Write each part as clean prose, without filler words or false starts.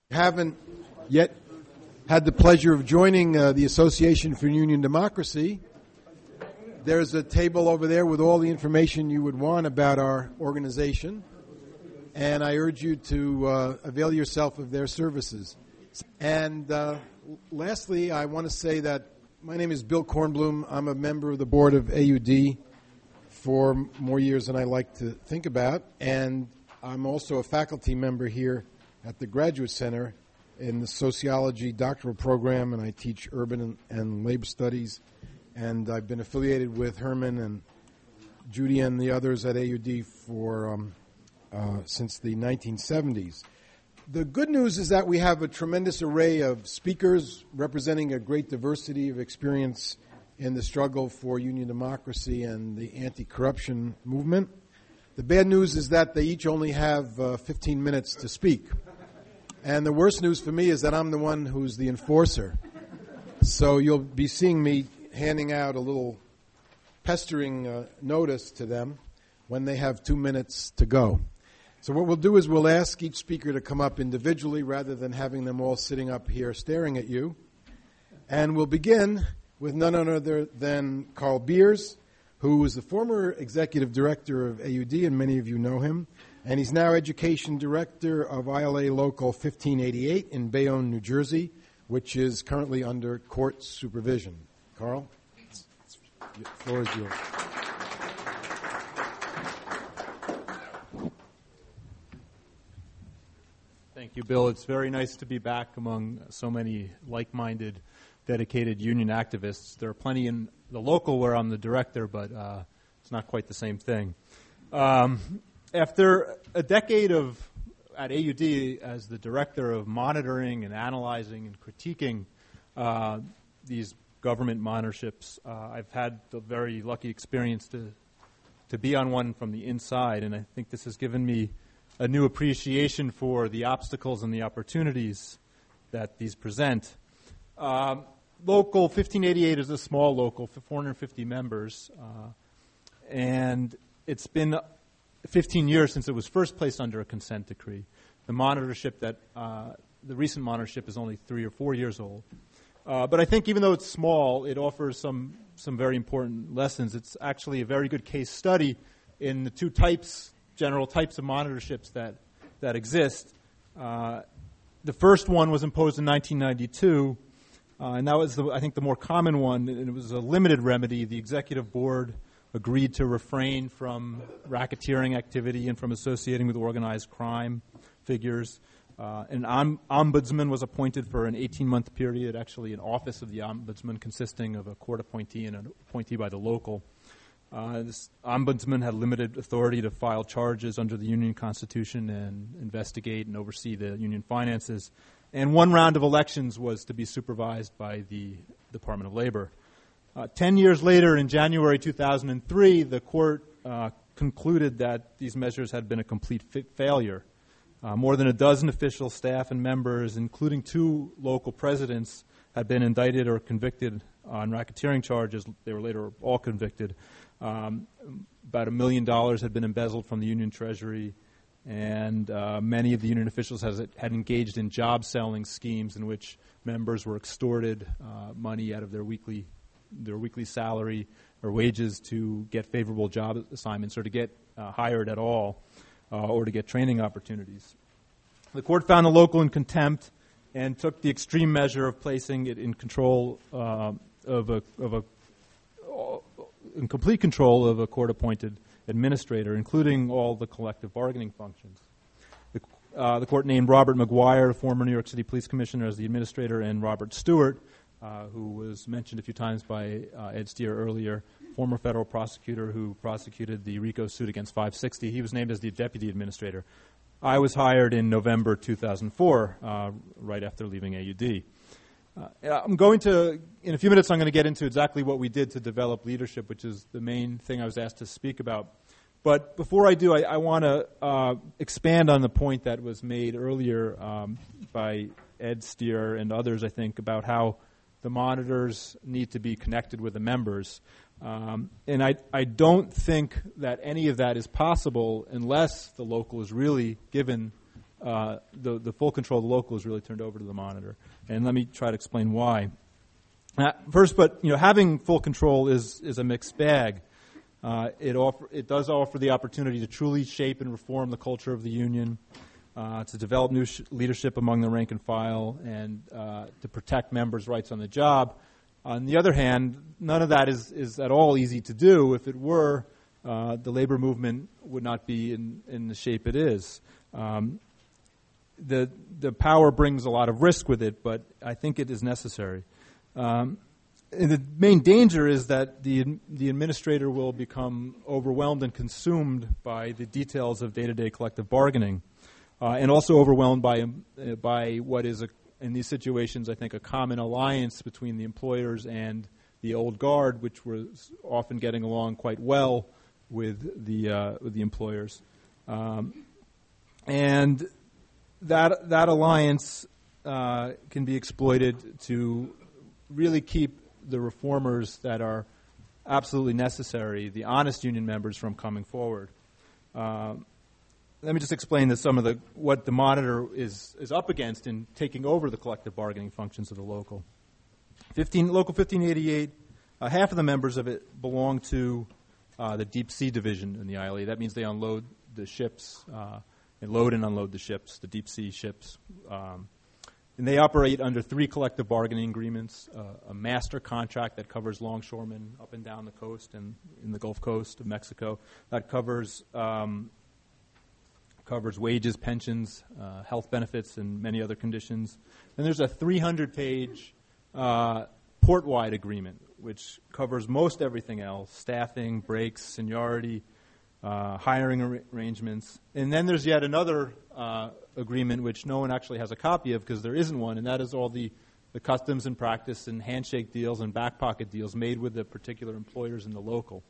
Haven't yet had the pleasure of joining the Association for Union Democracy, there's a table over there with all the information you would want about our organization, and I urge you to avail yourself of their services. And lastly, I want to say that my name is Bill Kornblum. I'm a member of the board of AUD for more years than I like to think about, and I'm also a faculty member here at the Graduate Center in the sociology doctoral program, and I teach urban and labor studies. And I've been affiliated with Herman and Judy and the others at AUD for since the 1970s. The good news is that we have a tremendous array of speakers representing a great diversity of experience in the struggle for union democracy and the anti-corruption movement. The bad news is that they each only have 15 minutes to speak. And the worst news for me is that I'm the one who's the enforcer. So you'll be seeing me handing out a little pestering notice to them when they have 2 minutes to go. So what we'll do is we'll ask each speaker to come up individually rather than having them all sitting up here staring at you. And we'll begin with none other than Carl Beers, who is the former executive director of AUD, and many of you know him. And he's now education director of ILA Local 1588 in Bayonne, New Jersey, which is currently under court supervision. Carl, the floor is yours. Thank you, Bill. It's very nice to be back among so many like-minded, dedicated union activists. There are plenty in the local where I'm the director, but it's not quite the same thing. After a decade at AUD as the director of monitoring and analyzing and critiquing these government monitorships, I've had the very lucky experience to be on one from the inside, and I think this has given me a new appreciation for the obstacles and the opportunities that these present. Local 1588 is a small local for 450 members, and it's been 15 years since it was first placed under a consent decree. The monitorship the recent monitorship is only 3 or 4 years old. But I think even though it's small, it offers some very important lessons. It's actually a very good case study in the two general types of monitorships that exist. The first one was imposed in 1992, and that was, I think, the more common one, and it was a limited remedy. The executive board agreed to refrain from racketeering activity and from associating with organized crime figures. An ombudsman was appointed for an 18-month period, actually an office of the ombudsman consisting of a court appointee and an appointee by the local. This ombudsman had limited authority to file charges under the union constitution and investigate and oversee the union finances. And one round of elections was to be supervised by the Department of Labor. 10 years later, in January 2003, the court concluded that these measures had been a complete failure. More than a dozen official staff and members, including 2 local presidents, had been indicted or convicted on racketeering charges. They were later all convicted. About $1 million had been embezzled from the union treasury, and many of the union officials had engaged in job-selling schemes in which members were extorted money out of their weekly salary or wages to get favorable job assignments or to get hired at all or to get training opportunities. The court found the local in contempt and took the extreme measure of placing it in control in complete control of a court-appointed administrator, including all the collective bargaining functions. The court named Robert McGuire, former New York City Police Commissioner, as the administrator, and Robert Stewart, who was mentioned a few times by Ed Steer earlier, former federal prosecutor who prosecuted the RICO suit against 560. He was named as the deputy administrator. I was hired in November 2004, right after leaving AUD. In a few minutes, I'm going to get into exactly what we did to develop leadership, which is the main thing I was asked to speak about. But before I do, I want to expand on the point that was made earlier by Ed Steer and others, I think, about how the monitors need to be connected with the members. And I don't think that any of that is possible unless the local is really given the full control of the local is really turned over to the monitor. And let me try to explain why. First, but having full control is a mixed bag. It does offer the opportunity to truly shape and reform the culture of the union, to develop new leadership among the rank and file, and to protect members' rights on the job. On the other hand, none of that is at all easy to do. If it were, the labor movement would not be in the shape it is. The power brings a lot of risk with it, but I think it is necessary. And the main danger is that the administrator will become overwhelmed and consumed by the details of day-to-day collective bargaining, and also overwhelmed by what is, in these situations, I think, a common alliance between the employers and the old guard, which was often getting along quite well with the employers, and that alliance can be exploited to really keep the reformers that are absolutely necessary, the honest union members, from coming forward. Let me just explain what the monitor is up against in taking over the collective bargaining functions of the local. Local 1588, half of the members of it belong to the deep sea division in the ILA. That means they unload the ships, and load and unload the ships, the deep sea ships. And they operate under 3 collective bargaining agreements, a master contract that covers longshoremen up and down the coast and in the Gulf Coast of Mexico. That covers wages, pensions, health benefits, and many other conditions. Then there's a 300-page port-wide agreement, which covers most everything else: staffing, breaks, seniority, hiring arrangements. And then there's yet another agreement which no one actually has a copy of because there isn't one, and that is all the customs and practice and handshake deals and back pocket deals made with the particular employers in the local.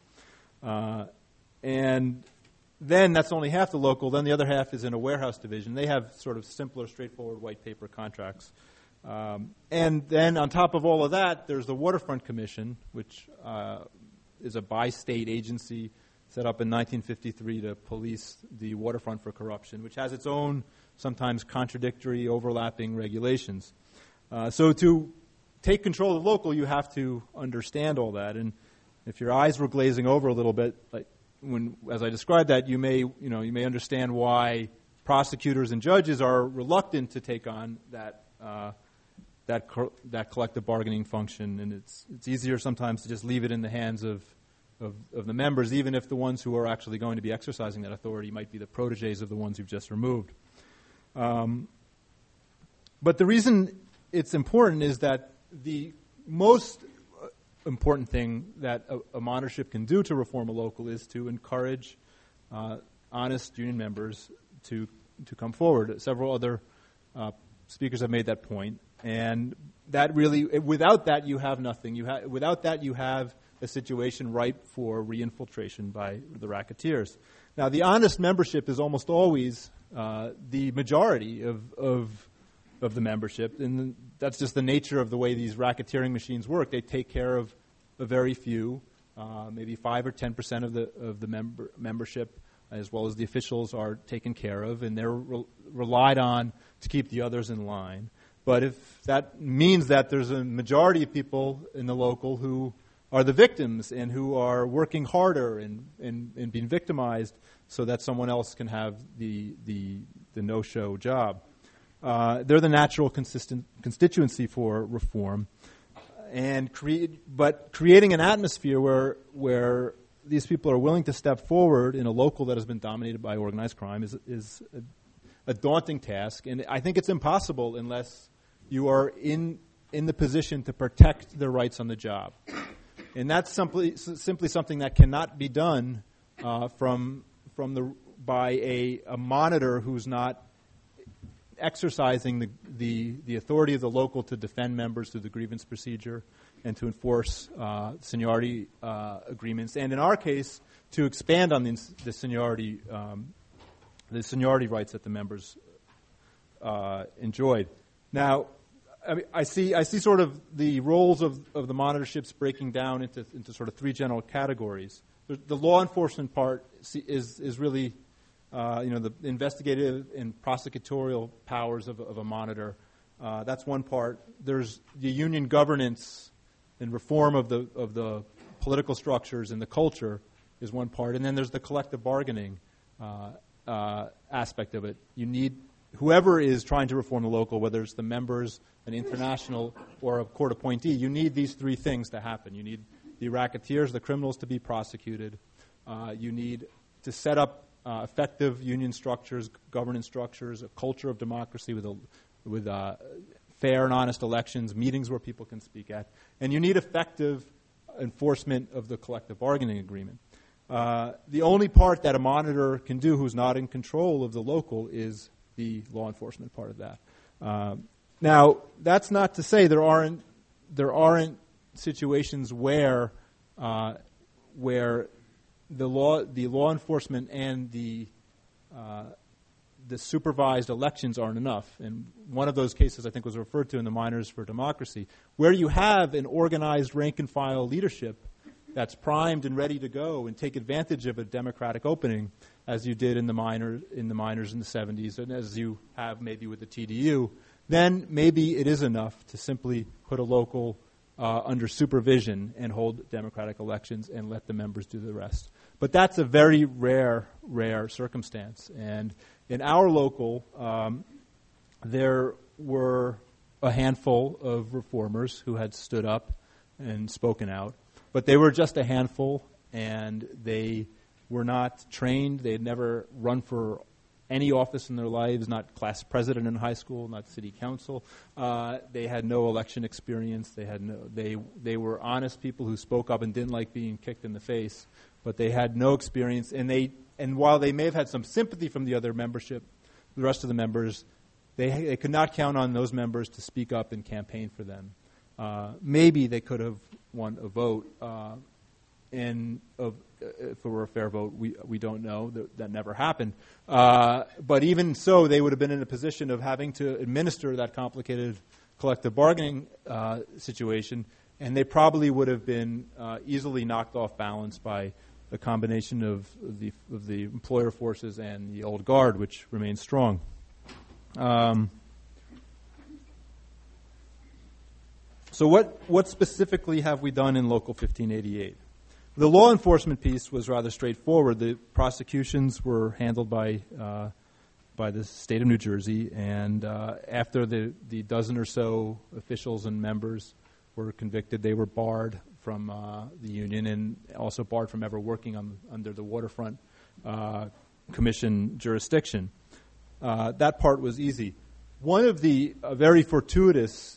And then that's only half the local. Then the other half is in a warehouse division. They have sort of simpler, straightforward white paper contracts. And then on top of all of that, there's the Waterfront Commission, which is a bi-state agency set up in 1953 to police the waterfront for corruption, which has its own sometimes contradictory, overlapping regulations. So to take control of the local, you have to understand all that. And if your eyes were glazing over a little bit, as I described that, you may understand why prosecutors and judges are reluctant to take on that collective bargaining function, and it's easier sometimes to just leave it in the hands of the members, even if the ones who are actually going to be exercising that authority might be the protégés of the ones you've just removed. But the reason it's important is that the most important thing that a monitorship can do to reform a local is to encourage honest union members to come forward. Several other speakers have made that point, and that really, without that, you have nothing. Without that, you have a situation ripe for reinfiltration by the racketeers. Now, the honest membership is almost always the majority of the membership, and that's just the nature of the way these racketeering machines work. They take care of a very few, maybe 5 or 10% of the membership, as well as the officials, are taken care of, and they're relied on to keep the others in line. But if that means that there's a majority of people in the local who are the victims and who are working harder and being victimized so that someone else can have the no-show job, they're the natural constituency for reform. But creating an atmosphere where these people are willing to step forward in a local that has been dominated by organized crime is a daunting task, and I think it's impossible unless you are in the position to protect their rights on the job. And that's simply something that cannot be done by a monitor who's not exercising the authority of the local to defend members through the grievance procedure and to enforce seniority agreements, and in our case, to expand on the seniority rights that the members enjoyed. Now, I see sort of the roles of the monitorships breaking down into sort of 3 general categories. The law enforcement part is really the investigative and prosecutorial powers of a monitor. That's one part. There's the union governance and reform of the political structures and the culture is one part, and then there's the collective bargaining aspect of it. You need whoever is trying to reform the local, whether it's the members, an international, or a court appointee. You need these three things to happen. You need the racketeers, the criminals, to be prosecuted. You need to set up effective union structures, governance structures, a culture of democracy with fair and honest elections, meetings where people can speak at, and you need effective enforcement of the collective bargaining agreement. The only part that a monitor can do who's not in control of the local is the law enforcement part of that. Now, that's not to say there aren't situations where the law enforcement and the supervised elections aren't enough. And one of those cases I think was referred to in the Miners for Democracy, where you have an organized rank-and-file leadership that's primed and ready to go and take advantage of a democratic opening, as you did in the miners in the 70s, and as you have maybe with the TDU, then maybe it is enough to simply put a local under supervision and hold democratic elections and let the members do the rest. But that's a very rare circumstance. And in our local, there were a handful of reformers who had stood up and spoken out. But they were just a handful, and they were not trained. They had never run for any office in their lives, not class president in high school, not city council. They had no election experience. They were honest people who spoke up and didn't like being kicked in the face, but they had no experience. And while they may have had some sympathy from the other membership, the rest of the members, they could not count on those members to speak up and campaign for them. Maybe they could have won a vote, if it were a fair vote, we don't know. That never happened. But even so, they would have been in a position of having to administer that complicated collective bargaining situation, and they probably would have been easily knocked off balance by the combination of the employer forces and the old guard, which remains strong. So what specifically have we done in Local 1588? The law enforcement piece was rather straightforward. The prosecutions were handled by the state of New Jersey, and after the dozen or so officials and members were convicted, they were barred from the union and also barred from ever working under the Waterfront Commission jurisdiction. That part was easy. One of the very fortuitous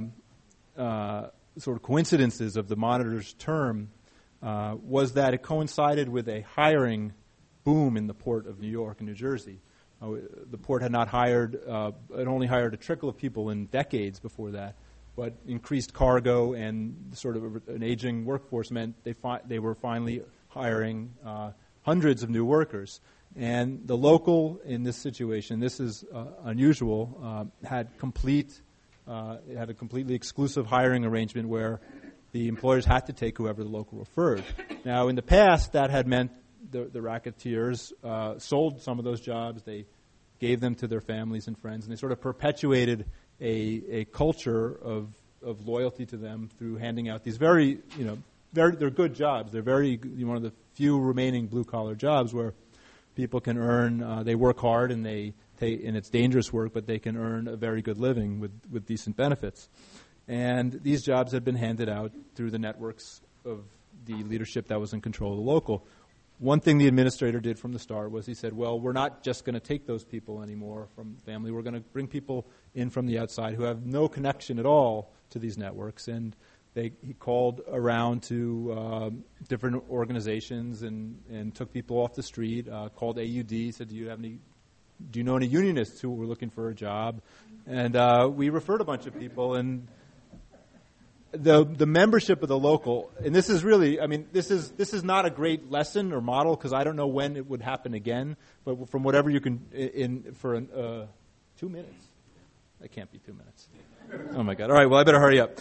sort of coincidences of the monitor's term was that it coincided with a hiring boom in the port of New York and New Jersey. The port had not hired, it only hired a trickle of people in decades before that, but increased cargo and sort of an aging workforce meant they were finally hiring hundreds of new workers. And the local in this situation, this is unusual, had a completely exclusive hiring arrangement where the employers had to take whoever the local referred. Now, in the past, that had meant the racketeers sold some of those jobs. They gave them to their families and friends, and they sort of perpetuated a culture of loyalty to them through handing out these they're good jobs. They're one of the few remaining blue-collar jobs where people can earn, they work hard and and it's dangerous work, but they can earn a very good living with decent benefits. And these jobs had been handed out through the networks of the leadership that was in control of the local. One thing the administrator did from the start was he said, well, we're not just going to take those people anymore from family. We're going to bring people in from the outside who have no connection at all to these networks. And he called around to different organizations and took people off the street, called AUD, said, do you know any unionists who were looking for a job? And we referred a bunch of people, and the membership of the local, and this is really, this is not a great lesson or model because I don't know when it would happen again, but from whatever you can, for 2 minutes. That can't be 2 minutes. Oh my God. All right, well, I better hurry up.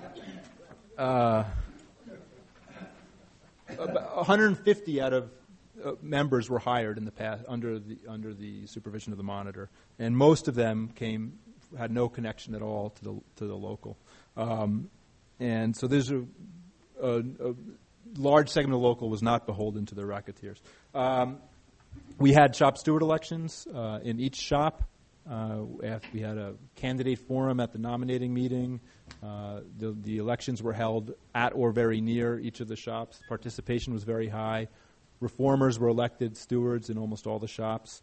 150 out of members were hired in the past under the supervision of the monitor, and most of them had no connection at all to the local, and so there's a large segment of the local was not beholden to the racketeers. We had shop steward elections in each shop. We had a candidate forum at the nominating meeting. The elections were held at or very near each of the shops. Participation was very high. Reformers were elected stewards in almost all the shops.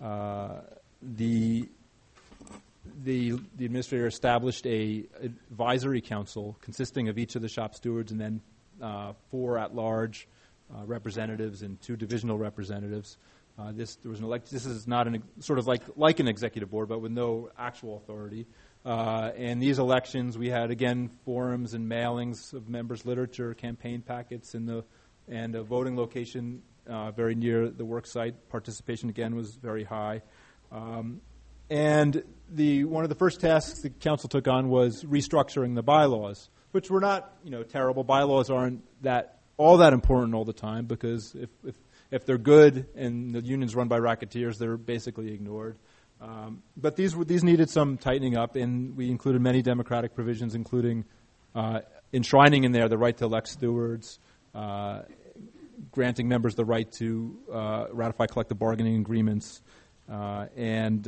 The administrator established a advisory council consisting of each of the shop stewards and then 4 at-large representatives and 2 divisional representatives. This is not sort of like an executive board, but with no actual authority. And these elections, we had again forums and mailings of members' literature, campaign packets, and a voting location very near the work site. Participation again was very high. And one of the first tasks the council took on was restructuring the bylaws, which were not terrible. Bylaws aren't all that important all the time, because if they're good and the union's run by racketeers, they're basically ignored. But these needed some tightening up, and we included many democratic provisions, including enshrining in there the right to elect stewards, granting members the right to ratify collective bargaining agreements, and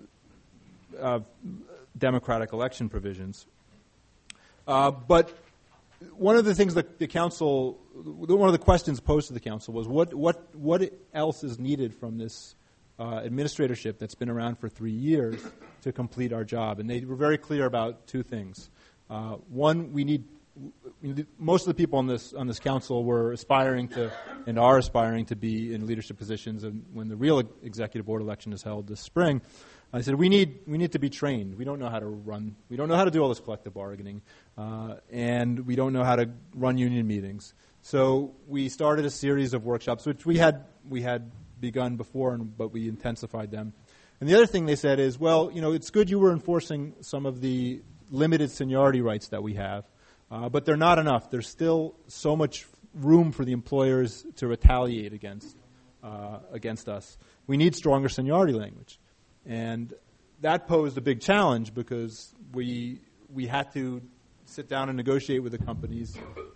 democratic election provisions. But one of the things that one of the questions posed to the council was what else is needed from this administratorship that's been around for 3 years to complete our job, and they were very clear about 2 things. One, most of the people on this council were aspiring to and are aspiring to be in leadership positions, and when the real executive board election is held this spring, I said we need to be trained. We don't know how to run. We don't know how to do all this collective bargaining, and we don't know how to run union meetings. So we started a series of workshops, which we had begun before, but we intensified them. And the other thing they said is, well, it's good you were enforcing some of the limited seniority rights that we have, but they're not enough. There's still so much room for the employers to retaliate against us. We need stronger seniority language. And that posed a big challenge, because we had to sit down and negotiate with the companies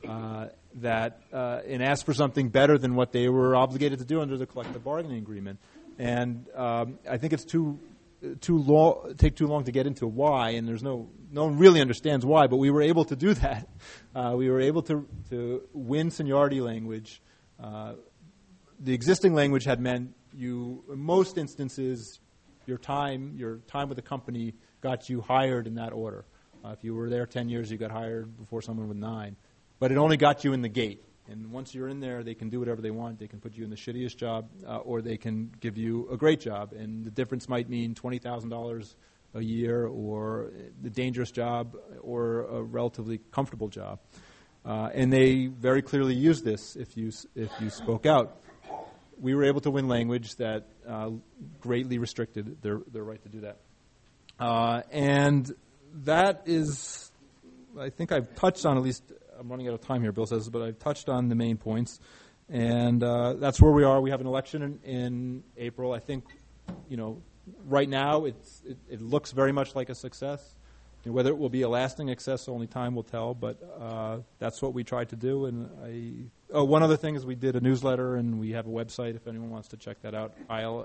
and ask for something better than what they were obligated to do under the collective bargaining agreement. And I think it's take too long to get into why, and no one really understands why, but we were able to do that. We were able to win seniority language. The existing language had meant in most instances, your time with the company got you hired in that order. If you were there 10 years, you got hired before someone with 9. But it only got you in the gate. And once you're in there, they can do whatever they want. They can put you in the shittiest job, or they can give you a great job. And the difference might mean $20,000 a year, or the dangerous job, or a relatively comfortable job. And they very clearly used this if you spoke out. We were able to win language that greatly restricted their right to do that. And that is, I think I've touched on, at least I'm running out of time here, Bill says, but I've touched on the main points. And that's where we are. We have an election in April. I think, right now it looks very much like a success. Whether it will be a lasting success, only time will tell, but that's what we tried to do. And one other thing is we did a newsletter, and we have a website if anyone wants to check that out,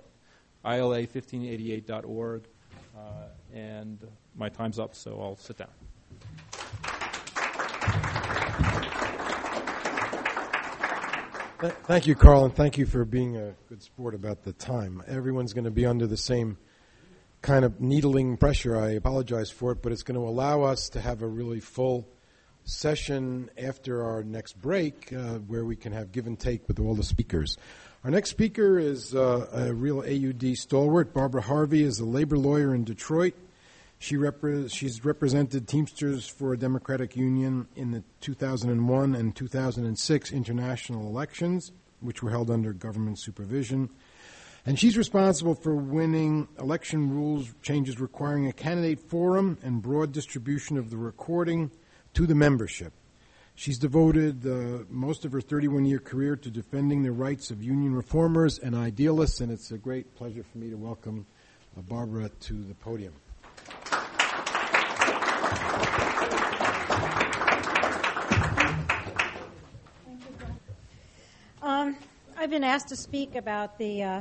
ILA1588.org. And my time's up, so I'll sit down. Thank you, Carl, and thank you for being a good sport about the time. Everyone's going to be under the same kind of needling pressure. I apologize for it, but it's going to allow us to have a really full session after our next break where we can have give and take with all the speakers. Our next speaker is a real AUD stalwart. Barbara Harvey is a labor lawyer in Detroit. She's represented Teamsters for a Democratic Union in the 2001 and 2006 international elections, which were held under government supervision. And she's responsible for winning election rules changes requiring a candidate forum and broad distribution of the recording to the membership. She's devoted most of her 31-year career to defending the rights of union reformers and idealists, and it's a great pleasure for me to welcome Barbara to the podium. I've been asked to speak about the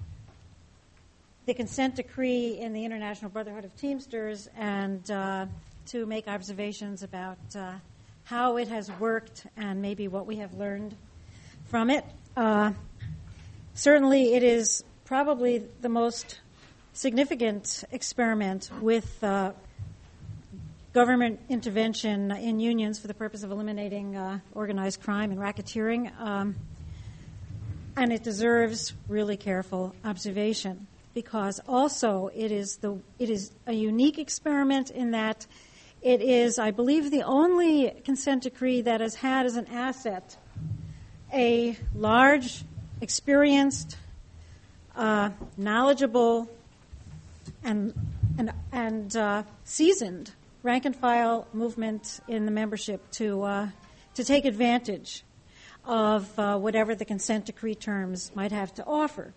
consent decree in the International Brotherhood of Teamsters and to make observations about how it has worked and maybe what we have learned from it. Certainly, it is probably the most significant experiment with government intervention in unions for the purpose of eliminating organized crime and racketeering. And it deserves really careful observation because also it is a unique experiment in that it is, I believe, the only consent decree that has had as an asset a large, experienced, knowledgeable, and seasoned rank and file movement in the membership to take advantage of whatever the consent decree terms might have to offer.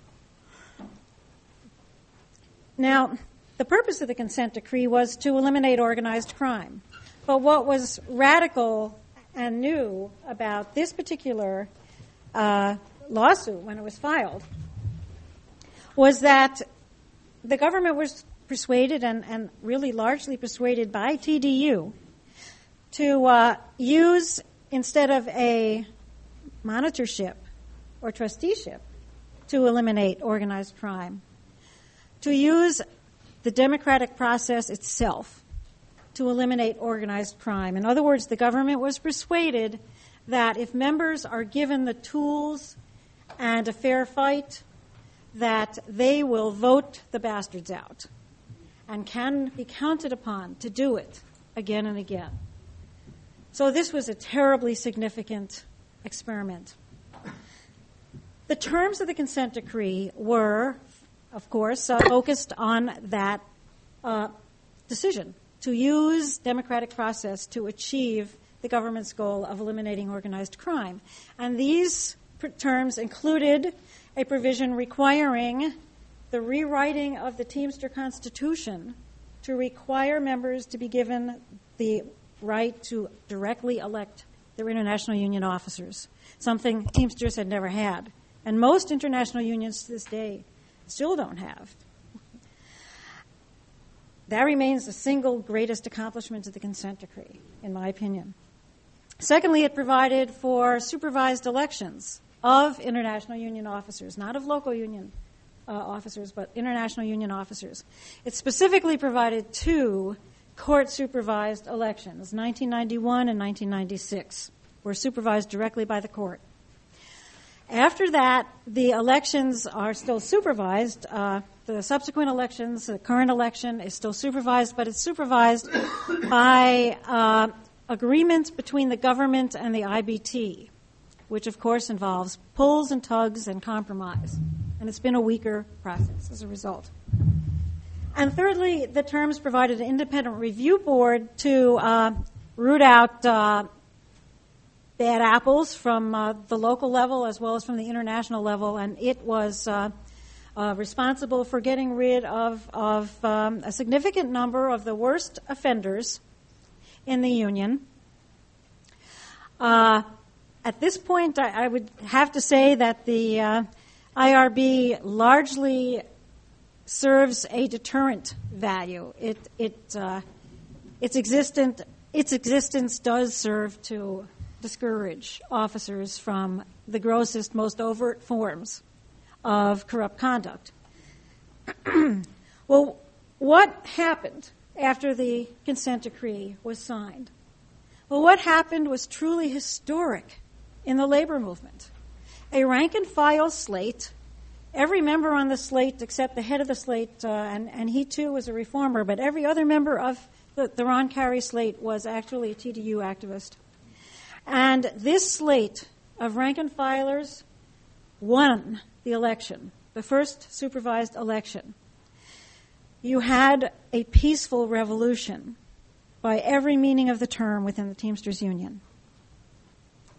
Now, the purpose of the consent decree was to eliminate organized crime. But what was radical and new about this particular lawsuit when it was filed was that the government was persuaded and really largely persuaded by TDU to use, instead of a monitorship or trusteeship to eliminate organized crime, to use the democratic process itself to eliminate organized crime. In other words, the government was persuaded that if members are given the tools and a fair fight, that they will vote the bastards out and can be counted upon to do it again and again. So this was a terribly significant experiment. The terms of the consent decree were, of course, focused on that decision to use democratic process to achieve the government's goal of eliminating organized crime. And these terms included a provision requiring the rewriting of the Teamster Constitution to require members to be given the right to directly elect their international union officers, something Teamsters had never had. And most international unions to this day still don't have. That remains the single greatest accomplishment of the consent decree, in my opinion. Secondly, it provided for supervised elections of international union officers, not of local union officers, but international union officers. It specifically provided 2 court-supervised elections, 1991 and 1996, were supervised directly by the court. After that, the elections are still supervised. The subsequent elections, the current election is still supervised, but it's supervised by agreement between the government and the IBT, which of course involves pulls and tugs and compromise. And it's been a weaker process as a result. And thirdly, the terms provided an independent review board to root out bad apples from the local level as well as from the international level, and it was responsible for getting rid of a significant number of the worst offenders in the union. At this point, I would have to say that the IRB largely serves a deterrent value. Its existence does serve to discourage officers from the grossest, most overt forms of corrupt conduct. Well, what happened after the consent decree was signed? Well, what happened was truly historic in the labor movement. A rank-and-file slate, every member on the slate except the head of the slate, and he too was a reformer, but every other member of the Ron Carey slate was actually a TDU activist. And this slate of rank-and-filers won the election, the first supervised election. You had a peaceful revolution by every meaning of the term within the Teamsters Union.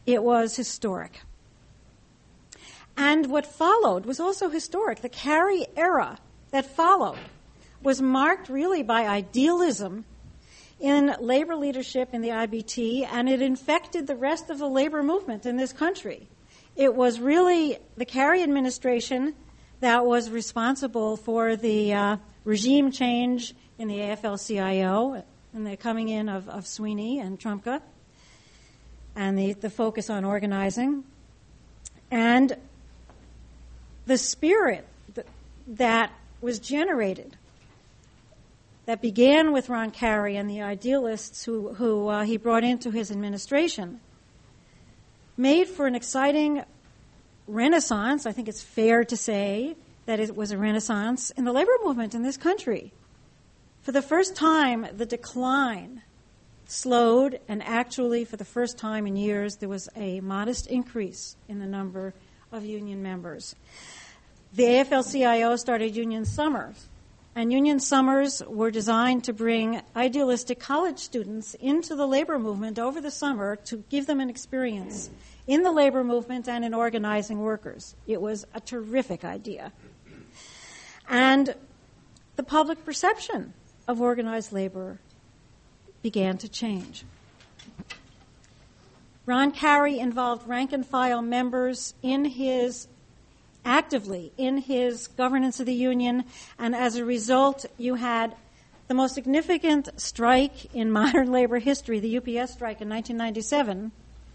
It was historic. And what followed was also historic. The Carey era that followed was marked really by idealism in labor leadership in the IBT, and it infected the rest of the labor movement in this country. It was really the Carey administration that was responsible for the regime change in the AFL-CIO and the coming in of Sweeney and Trumka and the focus on organizing. And the spirit that was generated, that began with Ron Carey and the idealists who he brought into his administration, made for an exciting renaissance. I think it's fair to say that it was a renaissance in the labor movement in this country. For the first time, the decline slowed, and actually, for the first time in years, there was a modest increase in the number of union members. The AFL-CIO started Union Summers, and Union Summers were designed to bring idealistic college students into the labor movement over the summer to give them an experience in the labor movement and in organizing workers. It was a terrific idea. And the public perception of organized labor began to change. Ron Carey involved rank-and-file members actively in his governance of the union, and as a result, you had the most significant strike in modern labor history, the UPS strike in 1997,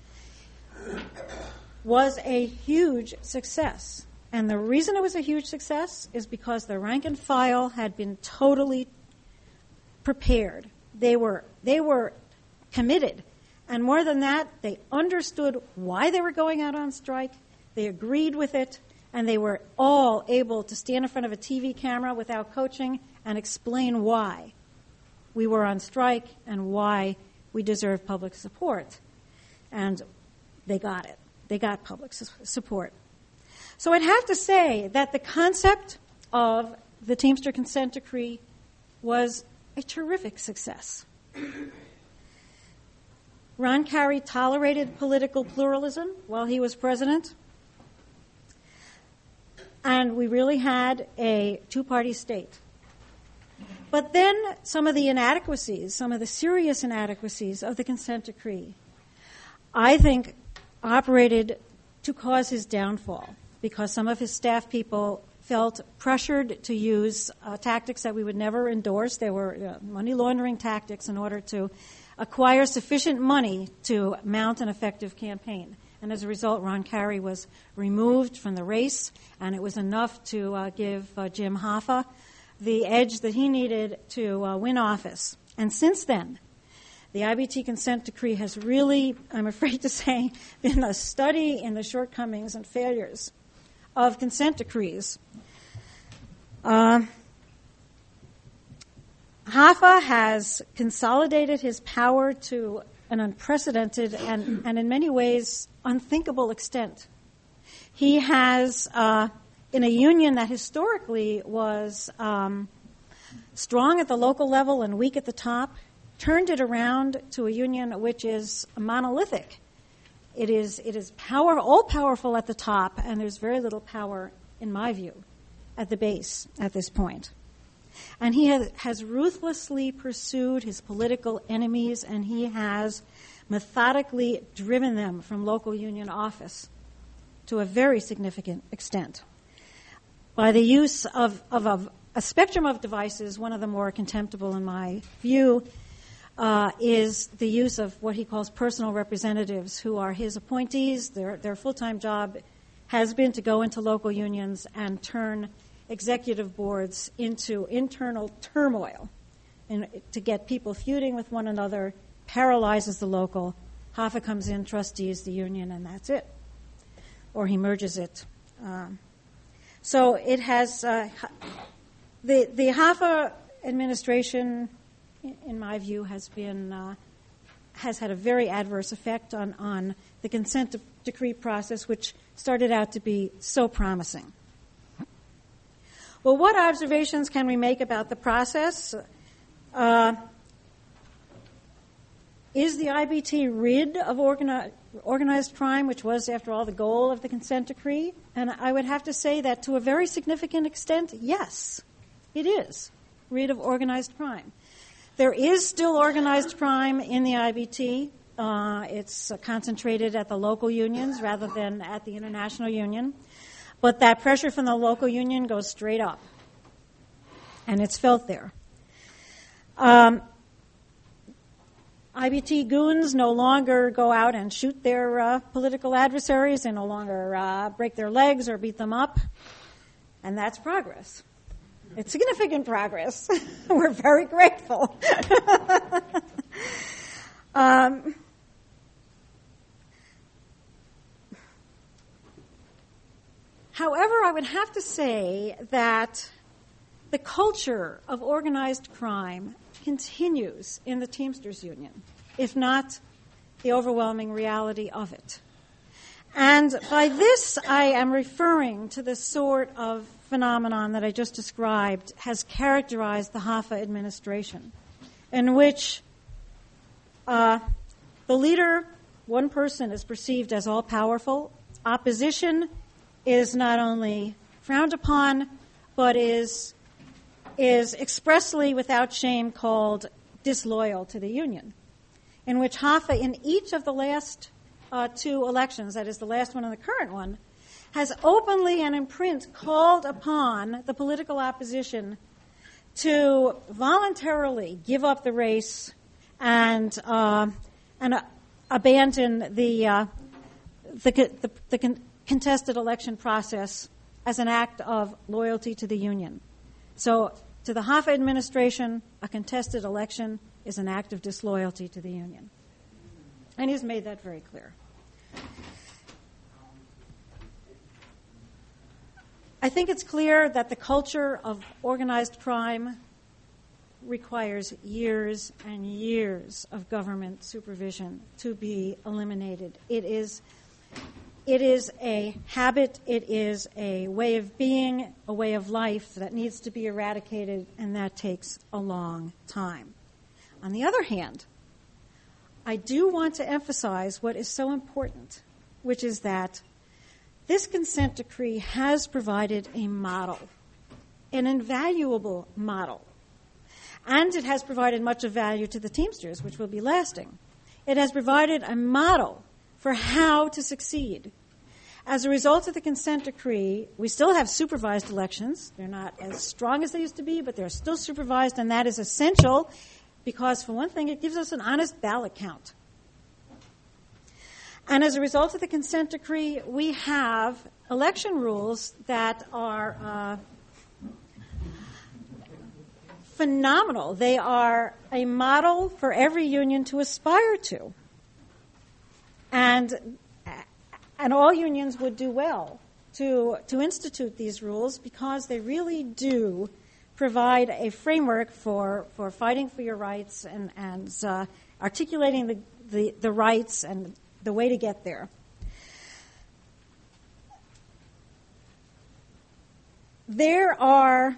was a huge success. And the reason it was a huge success is because the rank and file had been totally prepared. They were committed. And more than that, they understood why they were going out on strike. They agreed with it. And they were all able to stand in front of a TV camera without coaching and explain why we were on strike and why we deserve public support. And they got it. They got public support. So I'd have to say that the concept of the Teamster Consent Decree was a terrific success. Ron Carey tolerated political pluralism while he was president. And we really had a two-party state. But then some of the inadequacies, some of the serious inadequacies of the consent decree, I think operated to cause his downfall, because some of his staff people felt pressured to use tactics that we would never endorse. They were money laundering tactics in order to acquire sufficient money to mount an effective campaign. And as a result, Ron Carey was removed from the race, and it was enough to give Jim Hoffa the edge that he needed to win office. And since then, the IBT consent decree has really, I'm afraid to say, been a study in the shortcomings and failures of consent decrees. Hoffa has consolidated his power to an unprecedented and in many ways unthinkable extent. He has, in a union that historically was strong at the local level and weak at the top, turned it around to a union which is monolithic. It is all powerful at the top, and there's very little power, in my view, at the base at this point. And he has ruthlessly pursued his political enemies, and he has methodically driven them from local union office to a very significant extent. By the use of a spectrum of devices, one of the more contemptible in my view is the use of what he calls personal representatives, who are his appointees. Their full-time job has been to go into local unions and turn executive boards into internal turmoil, and to get people feuding with one another, paralyzes the local. Hoffa comes in, trustees the union, and that's it. Or he merges it. So it has, the Hoffa administration, in my view, has had a very adverse effect on the consent decree process, which started out to be so promising. Well, what observations can we make about the process? Is the IBT rid of organized crime, which was, after all, the goal of the consent decree? And I would have to say that to a very significant extent, yes, it is rid of organized crime. There is still organized crime in the IBT. It's concentrated at the local unions rather than at the international union. But that pressure from the local union goes straight up, and it's felt there. IBT goons no longer go out and shoot their political adversaries. They no longer break their legs or beat them up. And that's progress. It's significant progress. We're very grateful. However, I would have to say that the culture of organized crime continues in the Teamsters Union, if not the overwhelming reality of it. And by this, I am referring to the sort of phenomenon that I just described has characterized the Hoffa administration, in which the leader, one person, is perceived as all-powerful. Opposition is not only frowned upon, but is expressly, without shame, called disloyal to the union, in which Hoffa, in each of the last two elections, that is the last one and the current one, has openly and in print called upon the political opposition to voluntarily give up the race and abandon the contested election process as an act of loyalty to the union. So, to the Hoffa administration, a contested election is an act of disloyalty to the union. And he's made that very clear. I think it's clear that the culture of organized crime requires years and years of government supervision to be eliminated. It is a habit, it is a way of being, a way of life that needs to be eradicated, and that takes a long time. On the other hand, I do want to emphasize what is so important, which is that this consent decree has provided a model, an invaluable model, and it has provided much of value to the Teamsters, which will be lasting. It has provided a model for how to succeed. As a result of the consent decree, we still have supervised elections. They're not as strong as they used to be, but they're still supervised, and that is essential because, for one thing, it gives us an honest ballot count. And as a result of the consent decree, we have election rules that are phenomenal. They are a model for every union to aspire to. And all unions would do well to institute these rules because they really do provide a framework for fighting for your rights and articulating the rights and the way to get there. There are,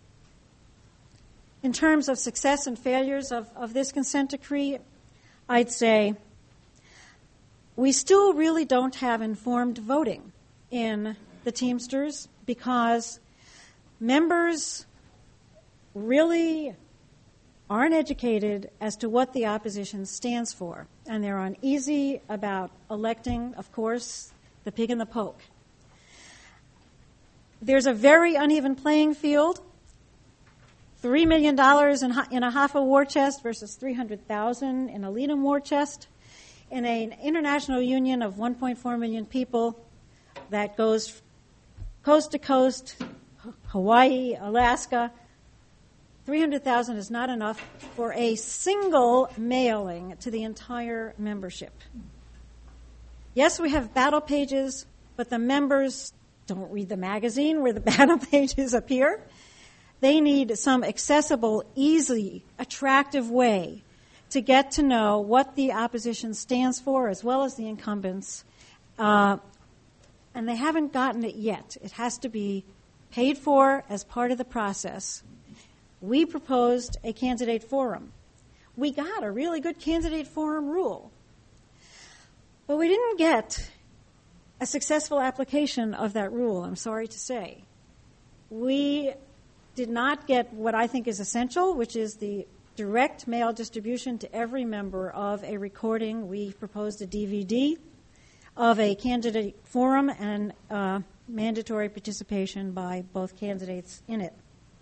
in terms of success and failures of this consent decree, I'd say we still really don't have informed voting in the Teamsters because members really aren't educated as to what the opposition stands for. And they're uneasy about electing, of course, the pig in the poke. There's a very uneven playing field. $3 million in a Hoffa war chest versus $300,000 in a Leadham war chest. In an international union of 1.4 million people that goes coast to coast, Hawaii, Alaska, $300,000 is not enough for a single mailing to the entire membership. Yes, we have battle pages, but the members don't read the magazine where the battle pages appear. They need some accessible, easy, attractive way to get to know what the opposition stands for as well as the incumbents. And they haven't gotten it yet. It has to be paid for as part of the process. We proposed a candidate forum we got a really good candidate forum rule. But we didn't get a successful application of that rule, I'm sorry to say. We did not get what I think is essential, which is the direct mail distribution to every member of a recording. We proposed a DVD of a candidate forum and mandatory participation by both candidates in it.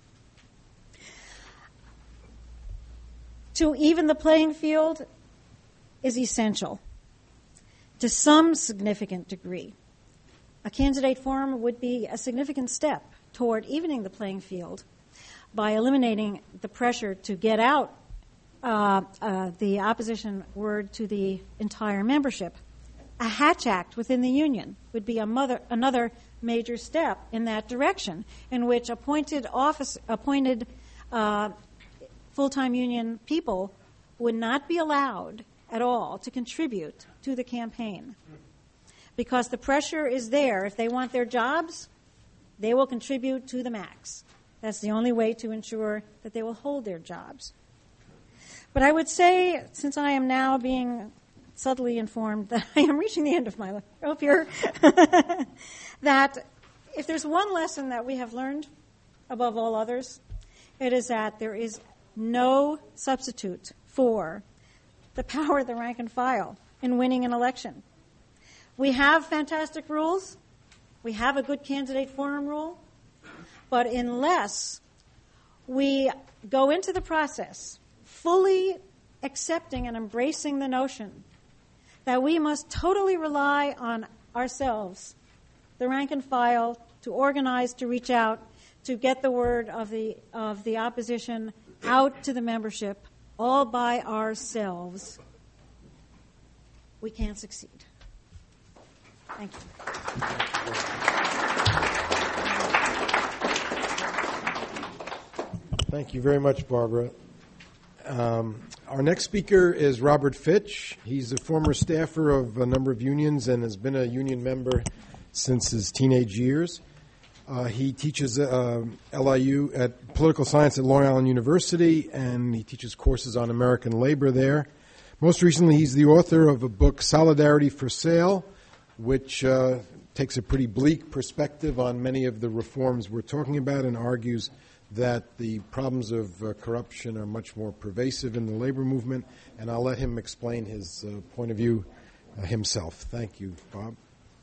To even the playing field is essential to some significant degree. A candidate forum would be a significant step toward evening the playing field by eliminating the pressure to get out the opposition word to the entire membership. A Hatch Act within the union would be another major step in that direction, in which appointed full-time union people would not be allowed at all to contribute to the campaign, because the pressure is there. If they want their jobs, they will contribute to the max. That's the only way to ensure that they will hold their jobs. But I would say, since I am now being subtly informed that I am reaching the end of my rope here, that if there's one lesson that we have learned above all others, it is that there is no substitute for the power of the rank and file in winning an election. We have fantastic rules. We have a good candidate forum rule. But unless we go into the process fully accepting and embracing the notion that we must totally rely on ourselves, the rank and file, to organize, to reach out, to get the word of the opposition out to the membership, all by ourselves, we can't succeed. Thank you. Thank you very much, Barbara. Our next speaker is Robert Fitch. He's a former staffer of a number of unions and has been a union member since his teenage years. He teaches LIU at political science at Long Island University, and he teaches courses on American labor there. Most recently, he's the author of a book, Solidarity for Sale, which takes a pretty bleak perspective on many of the reforms we're talking about and argues that the problems of corruption are much more pervasive in the labor movement, and I'll let him explain his point of view himself. Thank you, Bob.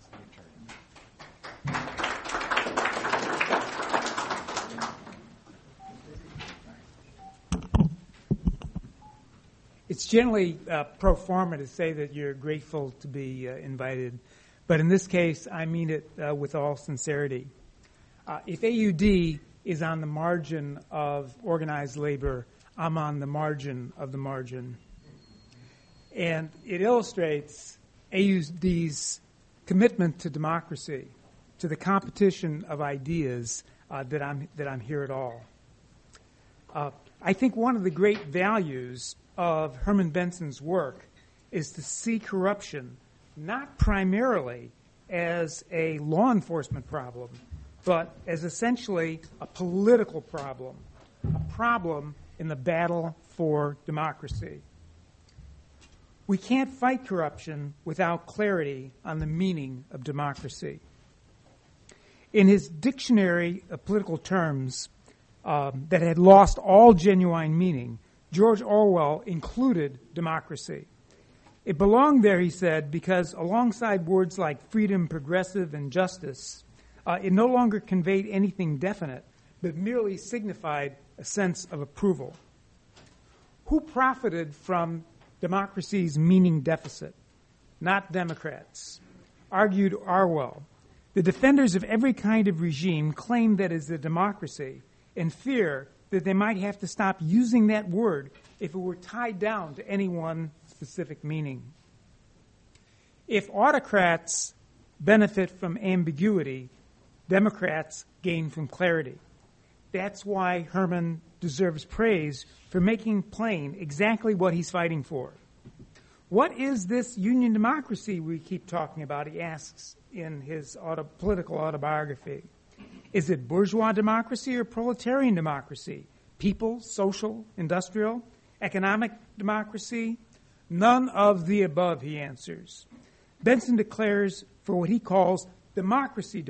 It's generally pro forma to say that you're grateful to be invited, but in this case, I mean it with all sincerity. If AUD is on the margin of organized labor, I'm on the margin of the margin. And it illustrates AUD's commitment to democracy, to the competition of ideas that I'm here at all. I think one of the great values of Herman Benson's work is to see corruption not primarily as a law enforcement problem, but as essentially a political problem, a problem in the battle for democracy. We can't fight corruption without clarity on the meaning of democracy. In his dictionary of political terms that had lost all genuine meaning, George Orwell included democracy. It belonged there, he said, because alongside words like freedom, progressive, and justice, it no longer conveyed anything definite, but merely signified a sense of approval. Who profited from democracy's meaning deficit? Not Democrats, argued Orwell. The defenders of every kind of regime claim that it's a democracy and fear that they might have to stop using that word if it were tied down to any one specific meaning. If autocrats benefit from ambiguity, Democrats gain from clarity. That's why Herman deserves praise for making plain exactly what he's fighting for. What is this union democracy we keep talking about, he asks in his political autobiography. Is it bourgeois democracy or proletarian democracy? People, social, industrial? Economic democracy? None of the above, he answers. Benson declares for what he calls democracy.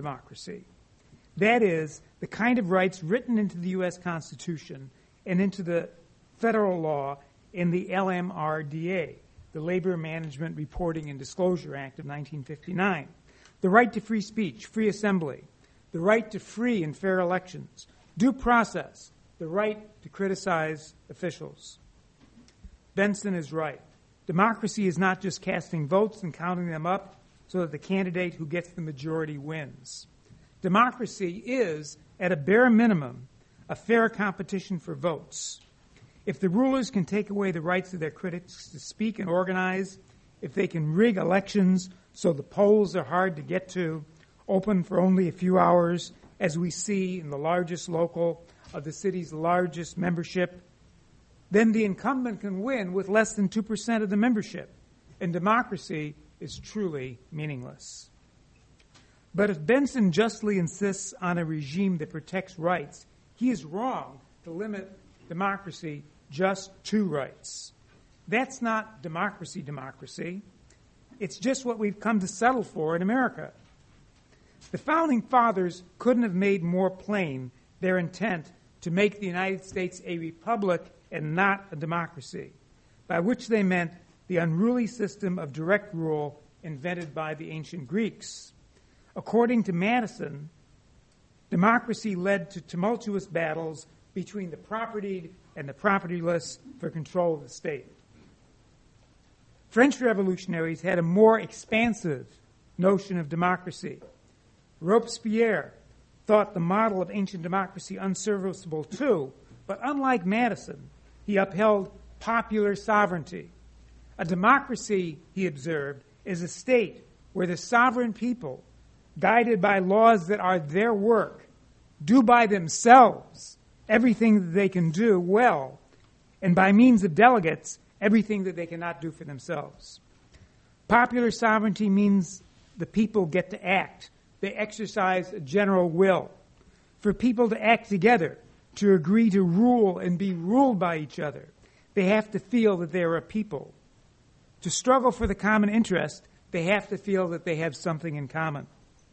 That is, the kind of rights written into the U.S. Constitution and into the federal law in the LMRDA, the Labor Management Reporting and Disclosure Act of 1959. The right to free speech, free assembly, the right to free and fair elections, due process, the right to criticize officials. Benson is right. Democracy is not just casting votes and counting them up so that the candidate who gets the majority wins. Democracy is, at a bare minimum, a fair competition for votes. If the rulers can take away the rights of their critics to speak and organize, if they can rig elections so the polls are hard to get to, open for only a few hours, as we see in the largest local of the city's largest membership, then the incumbent can win with less than 2% of the membership, and democracy is truly meaningless. But if Benson justly insists on a regime that protects rights, he is wrong to limit democracy just to rights. That's not democracy. It's just what we've come to settle for in America. The Founding Fathers couldn't have made more plain their intent to make the United States a republic and not a democracy, by which they meant the unruly system of direct rule invented by the ancient Greeks. According to Madison, democracy led to tumultuous battles between the propertied and the propertyless for control of the state. French revolutionaries had a more expansive notion of democracy. Robespierre thought the model of ancient democracy unserviceable too, but unlike Madison, he upheld popular sovereignty. A democracy, he observed, is a state where the sovereign people, guided by laws that are their work, do by themselves everything that they can do well, and by means of delegates, everything that they cannot do for themselves. Popular sovereignty means the people get to act. They exercise a general will. For people to act together, to agree to rule and be ruled by each other, they have to feel that they are a people. To struggle for the common interest, they have to feel that they have something in common.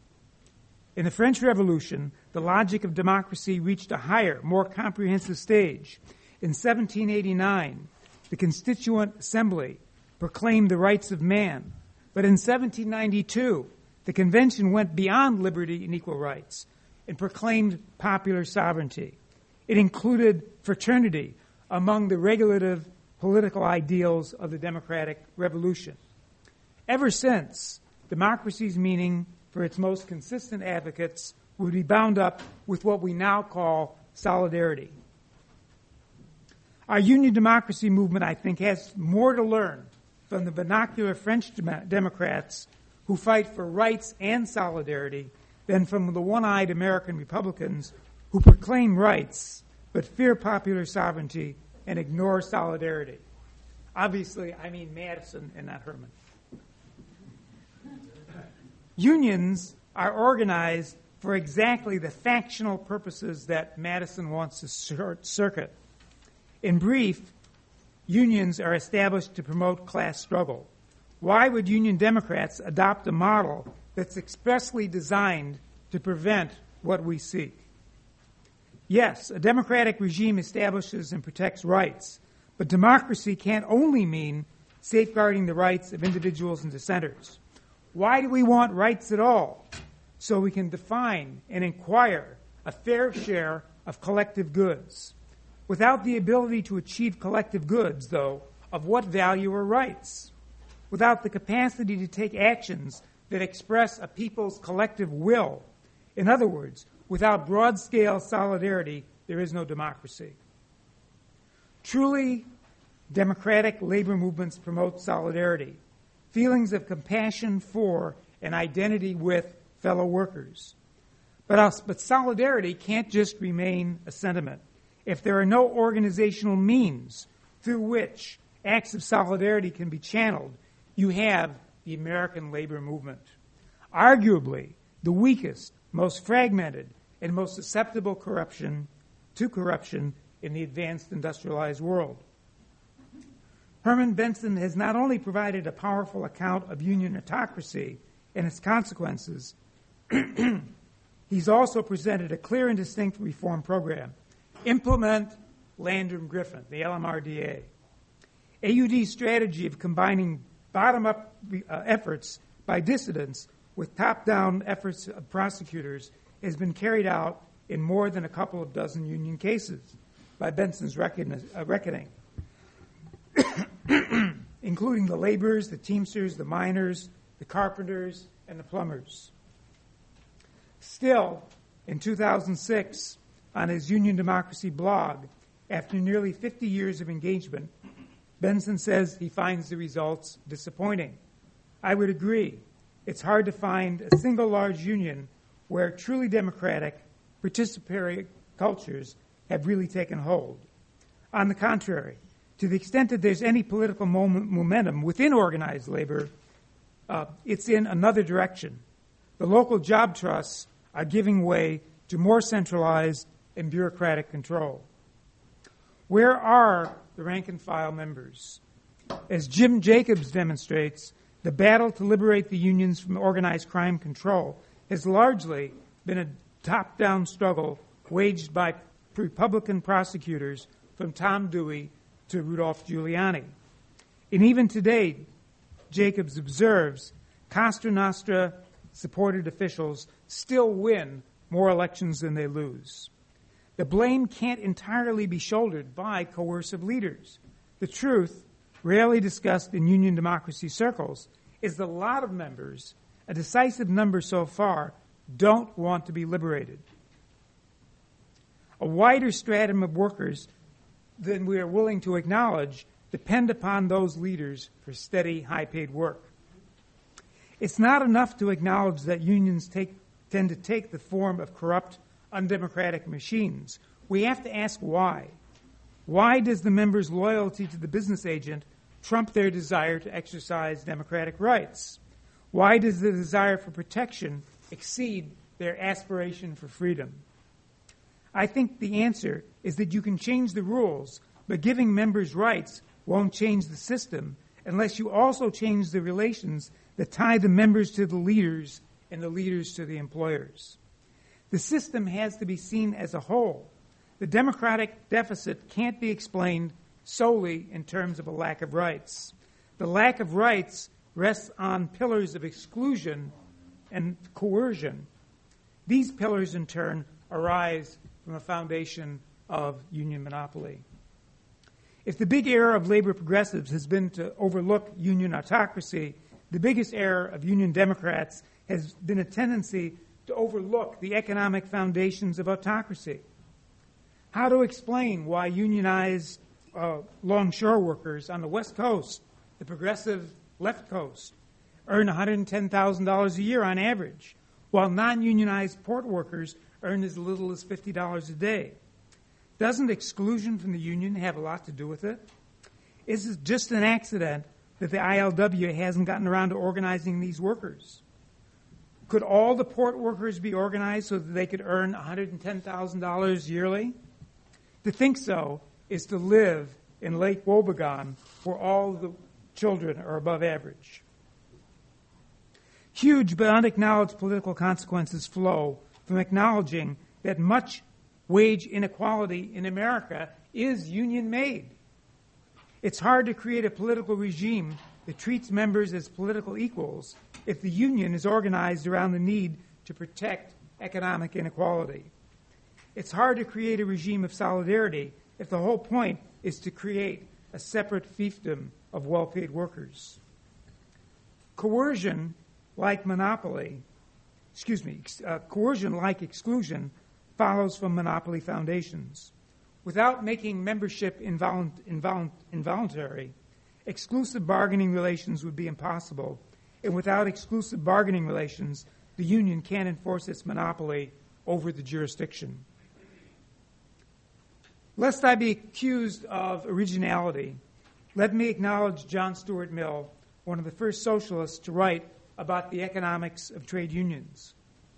In the French Revolution, the logic of democracy reached a higher, more comprehensive stage. In 1789, the Constituent Assembly proclaimed the rights of man. But in 1792, the Convention went beyond liberty and equal rights and proclaimed popular sovereignty. It included fraternity among the regulative political ideals of the democratic revolution. Ever since, democracy's meaning for its most consistent advocates would be bound up with what we now call solidarity. Our union democracy movement, I think, has more to learn from the vernacular French Democrats who fight for rights and solidarity than from the one-eyed American Republicans who proclaim rights but fear popular sovereignty and ignore solidarity. Obviously, I mean Madison and not Herman. Unions are organized for exactly the factional purposes that Madison wants to short circuit. In brief, unions are established to promote class struggle. Why would Union Democrats adopt a model that's expressly designed to prevent what we seek? Yes, a democratic regime establishes and protects rights, but democracy can't only mean safeguarding the rights of individuals and dissenters. Why do we want rights at all? So we can define and acquire a fair share of collective goods. Without the ability to achieve collective goods, though, of what value are rights? Without the capacity to take actions that express a people's collective will. In other words, without broad-scale solidarity, there is no democracy. Truly democratic labor movements promote solidarity, feelings of compassion for and identity with fellow workers. But solidarity can't just remain a sentiment. If there are no organizational means through which acts of solidarity can be channeled, you have the American labor movement. Arguably, the weakest, most fragmented, and most susceptible to corruption in the advanced industrialized world. Herman Benson has not only provided a powerful account of union autocracy and its consequences, he's also presented a clear and distinct reform program. Implement Landrum-Griffin, the LMRDA. AUD's strategy of combining bottom-up efforts by dissidents with top-down efforts of prosecutors has been carried out in more than a couple of dozen union cases by Benson's reckoning, including the laborers, the teamsters, the miners, the carpenters, and the plumbers. Still, in 2006, on his Union Democracy blog, after nearly 50 years of engagement, Benson says he finds the results disappointing. I would agree. It's hard to find a single large union where truly democratic, participatory cultures have really taken hold. On the contrary, to the extent that there's any political momentum within organized labor, it's in another direction. The local job trusts are giving way to more centralized and bureaucratic control. Where are the rank-and-file members? As Jim Jacobs demonstrates, the battle to liberate the unions from organized crime control has largely been a top-down struggle waged by Republican prosecutors from Tom Dewey to Rudolph Giuliani. And even today, Jacobs observes, Cosa Nostra-supported officials still win more elections than they lose. The blame can't entirely be shouldered by coercive leaders. The truth, rarely discussed in union democracy circles, is that a lot of members, a decisive number so far, don't want to be liberated. A wider stratum of workers than we are willing to acknowledge depend upon those leaders for steady, high-paid work. It's not enough to acknowledge that unions tend to take the form of corrupt, undemocratic machines. We have to ask why. Why does the members' loyalty to the business agent trump their desire to exercise democratic rights? Why does the desire for protection exceed their aspiration for freedom? I think the answer is that you can change the rules, but giving members rights won't change the system unless you also change the relations that tie the members to the leaders and the leaders to the employers. The system has to be seen as a whole. The democratic deficit can't be explained solely in terms of a lack of rights. The lack of rights rests on pillars of exclusion and coercion. These pillars, in turn, arise from a foundation of union monopoly. If the big error of labor progressives has been to overlook union autocracy, the biggest error of union Democrats has been a tendency to overlook the economic foundations of autocracy. How to explain why unionized longshore workers on the West Coast, the progressive left coast, earn $110,000 a year on average, while non-unionized port workers earn as little as $50 a day? Doesn't exclusion from the union have a lot to do with it? Is it just an accident that the ILW hasn't gotten around to organizing these workers? Could all the port workers be organized so that they could earn $110,000 yearly? To think so is to live in Lake Wobegon, where all the children are above average. Huge but unacknowledged political consequences flow from acknowledging that much wage inequality in America is union-made. It's hard to create a political regime that treats members as political equals if the union is organized around the need to protect economic inequality. It's hard to create a regime of solidarity if the whole point is to create a separate fiefdom of well-paid workers. Coercion, like exclusion, follows from monopoly foundations. Without making membership involuntary, exclusive bargaining relations would be impossible, and without exclusive bargaining relations, the union can't enforce its monopoly over the jurisdiction. Lest I be accused of originality, let me acknowledge John Stuart Mill, one of the first socialists to write about the economics of trade unions.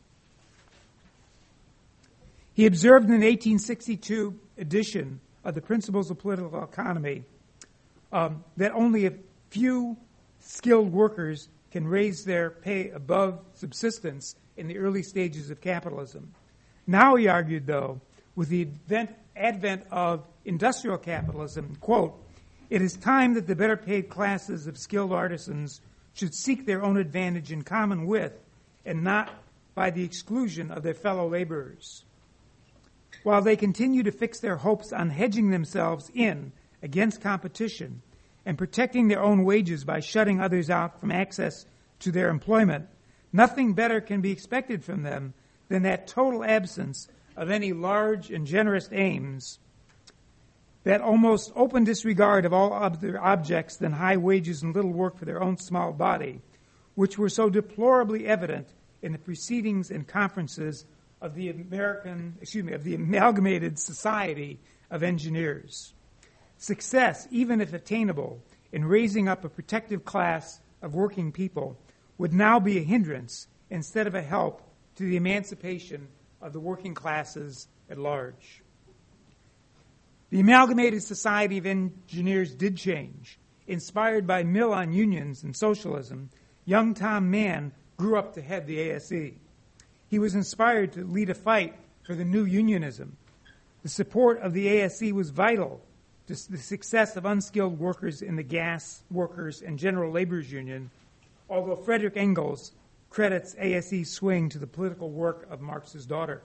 He observed in an 1862 edition of the Principles of Political Economy, that only a few skilled workers can raise their pay above subsistence in the early stages of capitalism. Now, he argued, though, with the advent of industrial capitalism, quote, "It is time that the better paid classes of skilled artisans should seek their own advantage in common with and not by the exclusion of their fellow laborers. While they continue to fix their hopes on hedging themselves in against competition and protecting their own wages by shutting others out from access to their employment, nothing better can be expected from them than that total absence of any large and generous aims, that almost open disregard of all other objects than high wages and little work for their own small body, which were so deplorably evident in the proceedings and conferences of the Amalgamated Society of Engineers. Success, even if attainable, in raising up a protective class of working people would now be a hindrance instead of a help to the emancipation of the working classes at large." The Amalgamated Society of Engineers did change. Inspired by Mill on unions and socialism, young Tom Mann grew up to head the ASE. He was inspired to lead a fight for the new unionism. The support of the ASE was vital to the success of unskilled workers in the Gas Workers and General Laborers Union, although Frederick Engels credits ASE's swing to the political work of Marx's daughter.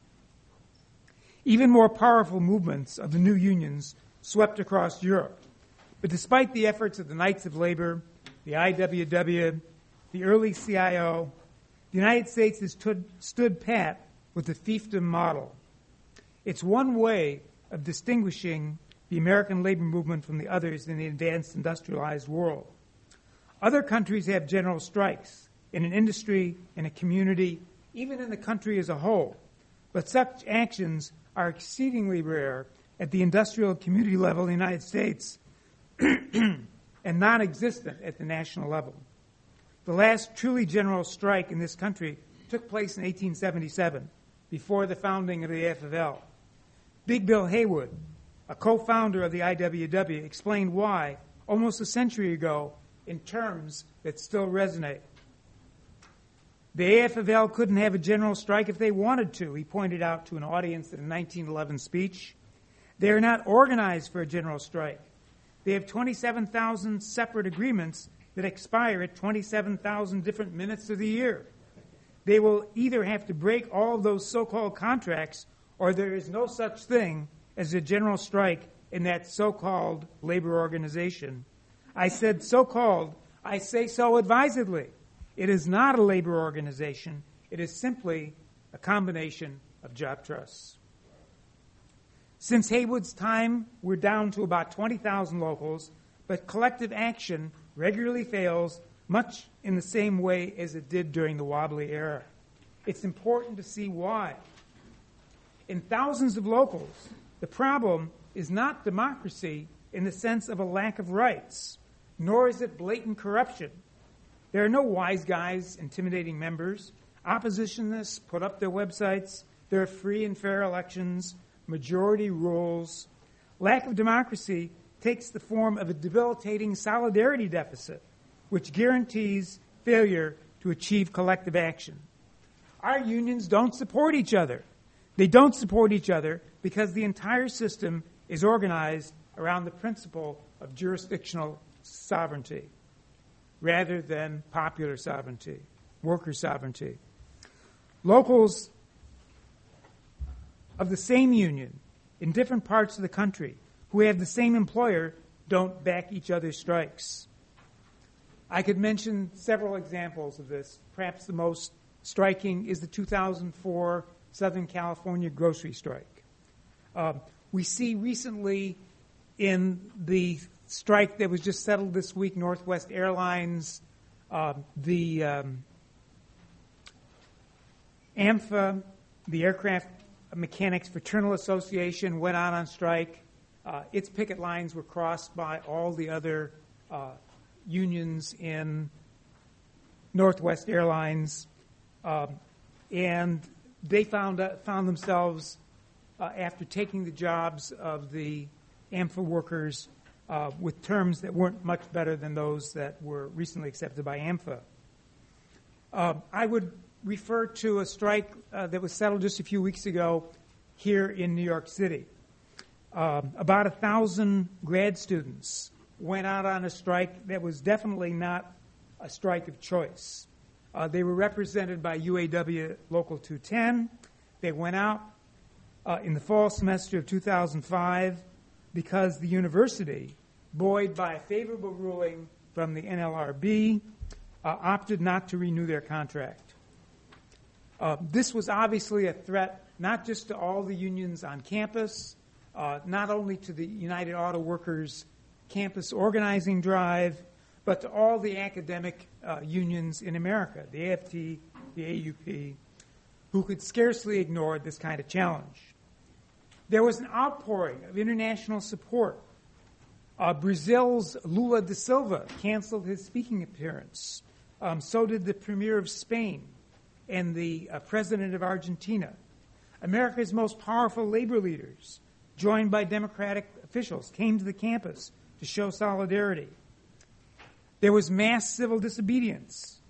Even more powerful movements of the new unions swept across Europe. But despite the efforts of the Knights of Labor, the IWW, the early CIO, the United States has stood pat with the fiefdom model. It's one way of distinguishing the American labor movement from the others in the advanced industrialized world. Other countries have general strikes in an industry, in a community, even in the country as a whole. But such actions are exceedingly rare at the industrial community level in the United States and non-existent at the national level. The last truly general strike in this country took place in 1877, before the founding of the AFL. Big Bill Haywood, a co-founder of the IWW, explained why almost a century ago in terms that still resonate. The AFL couldn't have a general strike if they wanted to, he pointed out to an audience in a 1911 speech. They are not organized for a general strike. They have 27,000 separate agreements that expire at 27,000 different minutes of the year. They will either have to break all of those so-called contracts, or there is no such thing as a general strike in that so-called labor organization. I said so-called. I say so advisedly. It is not a labor organization. It is simply a combination of job trusts. Since Haywood's time, we're down to about 20,000 locals, but collective action regularly fails much in the same way as it did during the wobbly era. It's important to see why. In thousands of locals, the problem is not democracy in the sense of a lack of rights, nor is it blatant corruption. There are no wise guys intimidating members. Oppositionists put up their websites. There are free and fair elections, majority rules. Lack of democracy takes the form of a debilitating solidarity deficit, which guarantees failure to achieve collective action. Our unions don't support each other. They don't support each other because the entire system is organized around the principle of jurisdictional sovereignty rather than popular sovereignty, worker sovereignty. Locals of the same union in different parts of the country who have the same employer don't back each other's strikes. I could mention several examples of this. Perhaps the most striking is the 2004 Southern California grocery strike. We see recently in the strike that was just settled this week, Northwest Airlines, the AMFA, the Aircraft Mechanics Fraternal Association, went on strike. Its picket lines were crossed by all the other unions in Northwest Airlines, and they found themselves, after taking the jobs of the AMFA workers, with terms that weren't much better than those that were recently accepted by AMFA. I would refer to a strike that was settled just a few weeks ago here in New York City. About 1,000 grad students went out on a strike that was definitely not a strike of choice. They were represented by UAW Local 210. They went out in the fall semester of 2005 because the university, buoyed by a favorable ruling from the NLRB, opted not to renew their contract. This was obviously a threat not just to all the unions on campus, not only to the United Auto Workers campus organizing drive, but to all the academic unions in America, the AFT, the AUP, who could scarcely ignore this kind of challenge. There was an outpouring of international support. Brazil's Lula da Silva canceled his speaking appearance. So did the Premier of Spain and the President of Argentina. America's most powerful labor leaders, joined by Democratic officials, came to the campus to show solidarity. There was mass civil disobedience.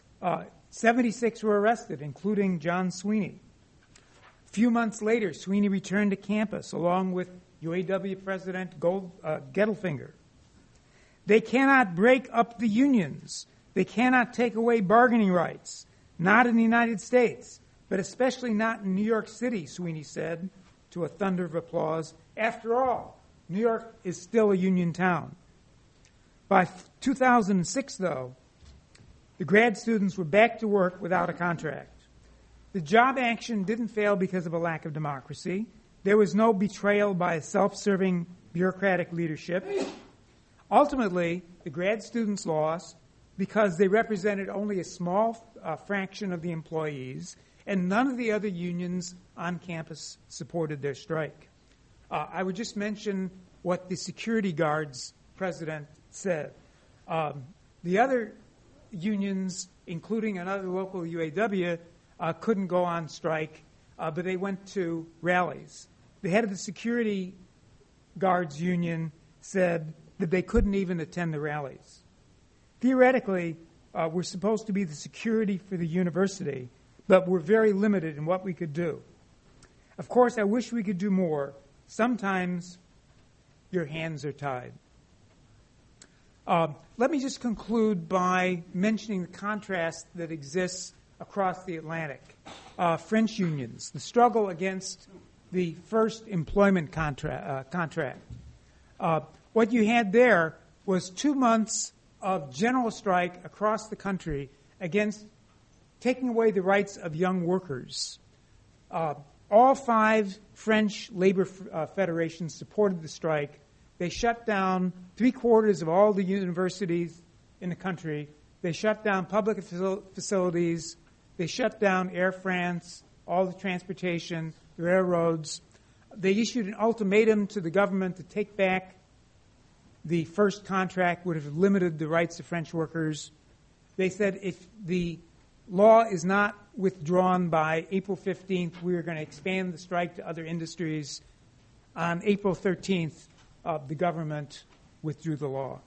76 were arrested, including John Sweeney. A few months later, Sweeney returned to campus along with UAW President Gettelfinger. They cannot break up the unions. They cannot take away bargaining rights, not in the United States, but especially not in New York City, Sweeney said, to a thunder of applause. After all, New York is still a union town. By 2006, though, the grad students were back to work without a contract. The job action didn't fail because of a lack of democracy. There was no betrayal by a self-serving bureaucratic leadership. Ultimately, the grad students lost because they represented only a small fraction of the employees, and none of the other unions on campus supported their strike. I would just mention what the security guards president said. The other unions, including another local UAW, couldn't go on strike, but they went to rallies. The head of the security guards union said that they couldn't even attend the rallies. Theoretically, we're supposed to be the security for the university, but we're very limited in what we could do. Of course, I wish we could do more. Sometimes your hands are tied. Let me just conclude by mentioning the contrast that exists across the Atlantic. French unions, the struggle against the first employment contract. What you had there was 2 months of general strike across the country against taking away the rights of young workers. All 5 French labor federations supported the strike. They shut down 3/4 of all the universities in the country. They shut down public facilities. They shut down Air France, all the transportation, the railroads. They issued an ultimatum to the government to take back the first contract, would have limited the rights of French workers. They said if the law is not withdrawn by April 15th, we are going to expand the strike to other industries. On April 13th, the government withdrew the law.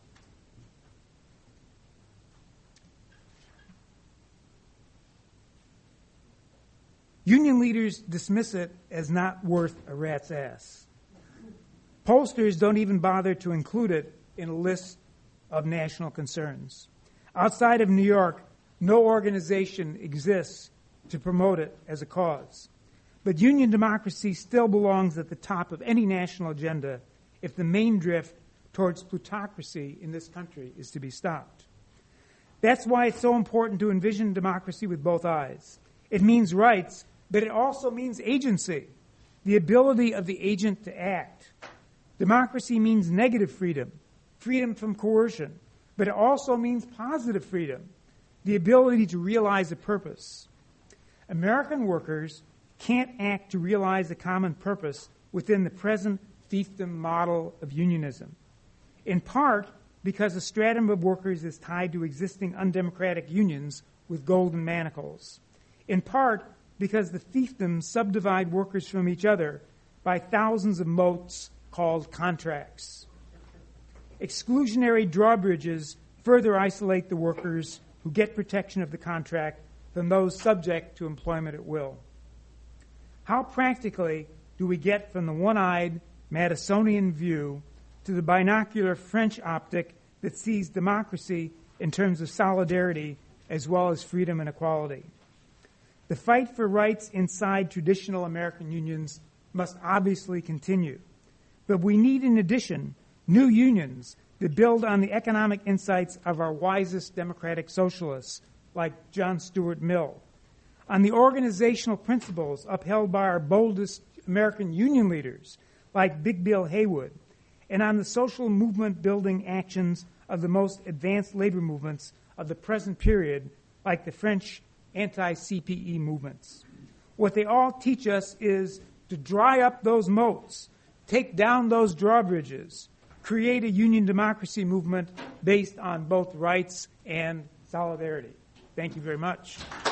Union leaders dismiss it as not worth a rat's ass. Pollsters don't even bother to include it in a list of national concerns. Outside of New York, no organization exists to promote it as a cause. But union democracy still belongs at the top of any national agenda if the main drift towards plutocracy in this country is to be stopped. That's why it's so important to envision democracy with both eyes. It means rights, but it also means agency, the ability of the agent to act. Democracy means negative freedom, freedom from coercion, but it also means positive freedom, the ability to realize a purpose. American workers can't act to realize a common purpose within the present fiefdom model of unionism, in part because a stratum of workers is tied to existing undemocratic unions with golden manacles, in part because the fiefdoms subdivide workers from each other by thousands of motes called contracts. exclusionary drawbridges further isolate the workers who get protection of the contract from those subject to employment at will. How practically do we get from the one-eyed Madisonian view to the binocular French optic that sees democracy in terms of solidarity as well as freedom and equality? The fight for rights inside traditional American unions must obviously continue. But we need, in addition, new unions that build on the economic insights of our wisest democratic socialists, like John Stuart Mill, on the organizational principles upheld by our boldest American union leaders, like Big Bill Haywood, and on the social movement-building actions of the most advanced labor movements of the present period, like the French anti-CPE movements. What they all teach us is to dry up those moats, take down those drawbridges, create a union democracy movement based on both rights and solidarity. Thank you very much.